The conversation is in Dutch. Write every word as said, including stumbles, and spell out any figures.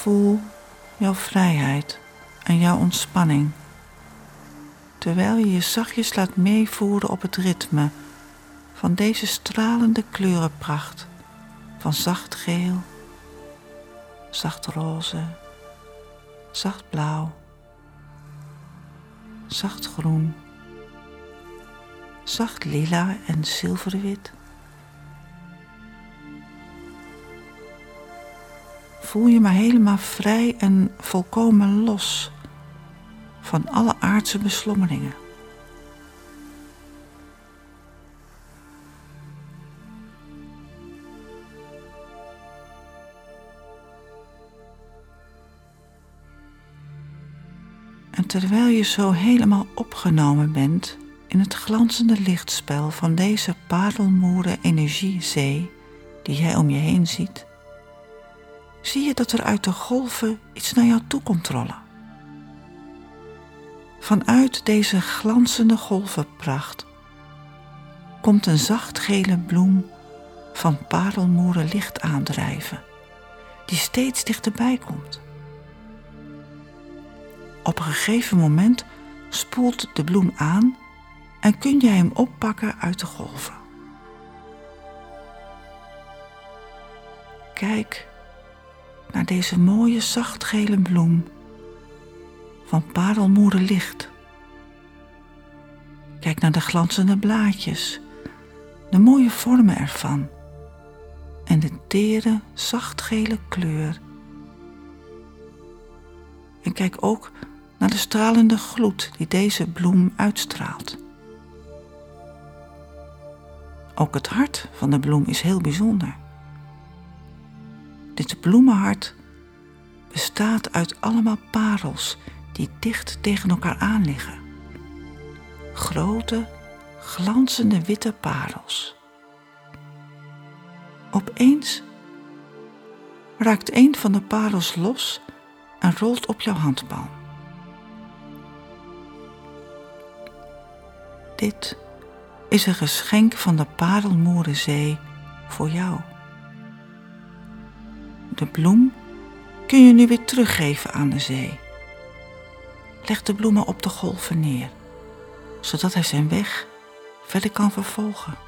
Voel jouw vrijheid en jouw ontspanning, terwijl je je zachtjes laat meevoeren op het ritme van deze stralende kleurenpracht van zacht geel, zacht roze, zacht blauw, zacht groen, zacht lila en zilverwit. Voel je maar helemaal vrij en volkomen los van alle aardse beslommeringen. En terwijl je zo helemaal opgenomen bent in het glanzende lichtspel van deze parelmoeren energiezee die jij om je heen ziet, zie je dat er uit de golven iets naar jou toe komt rollen. Vanuit deze glanzende golvenpracht komt een zachtgele bloem van parelmoeren licht aandrijven, die steeds dichterbij komt. Op een gegeven moment spoelt de bloem aan en kun jij hem oppakken uit de golven. Kijk naar deze mooie zachtgele bloem van parelmoeren licht. Kijk naar de glanzende blaadjes, de mooie vormen ervan en de tere zachtgele kleur. En kijk ook naar de stralende gloed die deze bloem uitstraalt. Ook het hart van de bloem is heel bijzonder. Dit bloemenhart bestaat uit allemaal parels die dicht tegen elkaar aan liggen. Grote, glanzende witte parels. Opeens raakt een van de parels los en rolt op jouw handpalm. Dit is een geschenk van de parelmoerenzee voor jou. De bloem kun je nu weer teruggeven aan de zee. Leg de bloemen op de golven neer, zodat hij zijn weg verder kan vervolgen.